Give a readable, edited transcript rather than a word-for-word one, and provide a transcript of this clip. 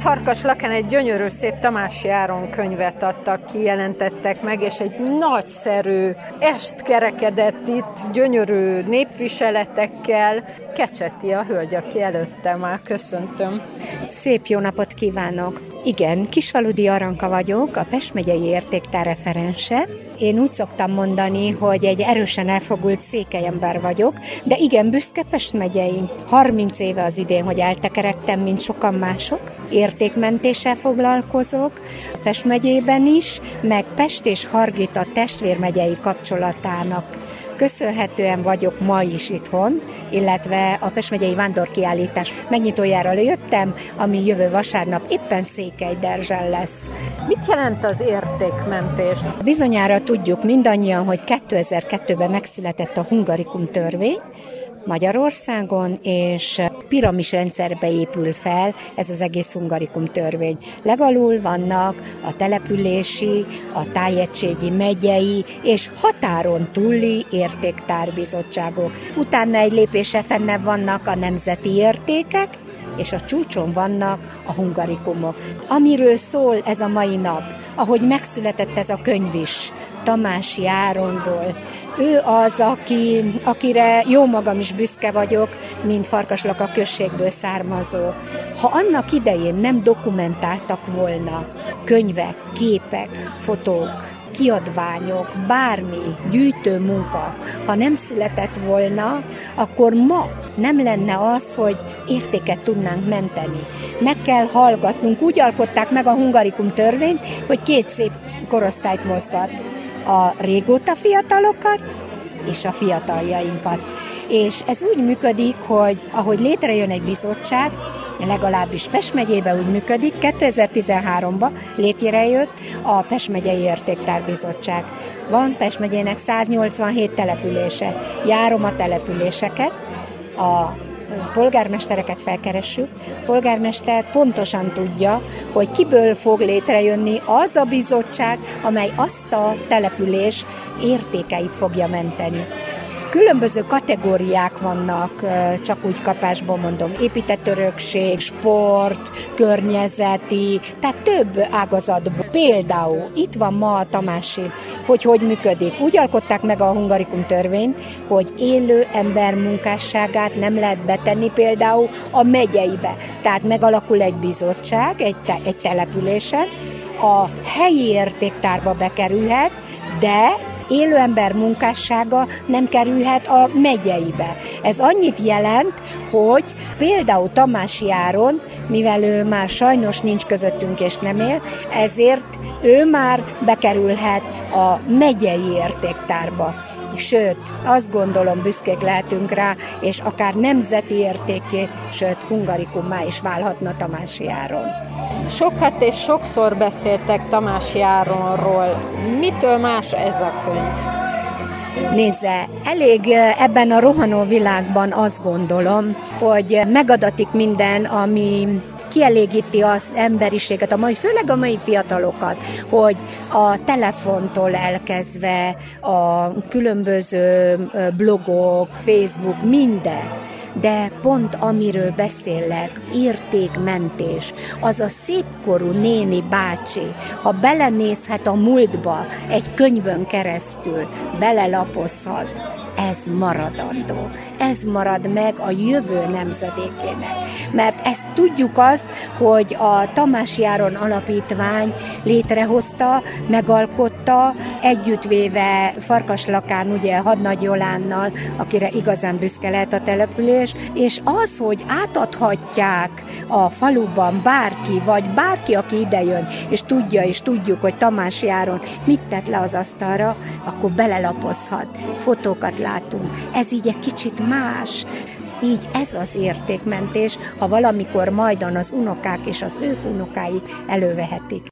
Farkaslakán egy gyönyörű szép Tamási Áron könyvet adtak ki, jelentettek meg, és egy nagyszerű est kerekedett itt, gyönyörű népviseletekkel. Kecseti a hölgy, aki előttem áll. Köszöntöm. Szép jó napot kívánok! Igen, Kisfaludy Aranka vagyok, a Pest megyei értéktár referense. Én úgy szoktam mondani, hogy egy erősen elfogult székelyember vagyok, de igen, büszke Pest megyei. 30 éve az idén, hogy eltekeredtem, mint sokan mások. Értékmentéssel foglalkozok Pest megyében is, meg Pest és Hargita testvérmegyei kapcsolatának köszönhetően vagyok ma is itthon, illetve a Pest megyei vándorkiállítás megnyitójára jöttem, ami jövő vasárnap éppen Székelyderzsen lesz. Mit jelent az értékmentés? Bizonyára tudjuk mindannyian, hogy 2002-ben megszületett a Hungarikum törvény Magyarországon, és piramisrendszerbe épül fel ez az egész Hungarikum törvény. Legalul vannak a települési, a tájegységi, megyei és határon túli értéktárbizottságok. Utána egy lépéssel fennebb vannak a nemzeti értékek, és a csúcson vannak a hungarikumok. Amiről szól ez a mai nap, ahogy megszületett ez a könyv is, Tamási Áronról. Ő az, akire jó magam is büszke vagyok, mint Farkaslaka községből származó. Ha annak idején nem dokumentáltak volna könyvek, képek, fotók, kiadványok, bármi, gyűjtő munka, ha nem született volna, akkor ma nem lenne az, hogy értéket tudnánk menteni. Meg kell hallgatnunk, úgy alkották meg a Hungarikum törvényt, hogy két szép korosztályt mozgat. A régóta fiatalokat és a fiataljainkat. És ez úgy működik, hogy ahogy létrejön egy bizottság, legalábbis Pest megyében úgy működik, 2013-ban létrejött a Pest megyei értéktárbizottság. Van Pest megyének 187 települése. Járom a településeket, a polgármestereket felkeressük. A polgármester pontosan tudja, hogy kiből fog létrejönni az a bizottság, amely azt a település értékeit fogja menteni. Különböző kategóriák vannak, csak úgy kapásból mondom, épített örökség, sport, környezeti, tehát több ágazatból. Például itt van ma a Tamási, hogy működik. Úgy alkották meg a Hungarikum törvényt, hogy élő ember munkásságát nem lehet betenni például a megyeibe. Tehát megalakul egy bizottság egy településen, a helyi értéktárba bekerülhet, de élő ember munkássága nem kerülhet a megyeibe. Ez annyit jelent, hogy például Tamási Áron, mivel ő már sajnos nincs közöttünk és nem él, ezért ő már bekerülhet a megyei értéktárba. Sőt, azt gondolom, büszkék lehetünk rá, és akár nemzeti értékké, sőt, hungarikummá is válhatna Tamási Áron. Sokat és sokszor beszéltek Tamási Áronról. Mitől más ez a könyv? Nézze, elég ebben a rohanó világban azt gondolom, hogy megadatik minden, ami kielégíti az emberiséget, főleg a mai fiatalokat, hogy a telefontól elkezdve a különböző blogok, Facebook, minden. De pont amiről beszélek, értékmentés, az a szépkorú néni bácsi, ha belenézhet a múltba egy könyvön keresztül, belelapozhat, ez maradandó. Ez marad meg a jövő nemzedékének. Mert ezt tudjuk azt, hogy a Tamási Áron Alapítvány létrehozta, megalkotta, együttvéve Farkaslakán, ugye Hadnagy Jolánnal, akire igazán büszke lehet a település, és az, hogy átadhatják a faluban bárki, vagy bárki, aki idejön, és tudja, és tudjuk, hogy Tamási Áron mit tett le az asztalra, akkor belelapozhat, fotókat látunk. Ez így egy kicsit más. Így ez az értékmentés, ha valamikor majdan az unokák és az ők unokái elővehetik.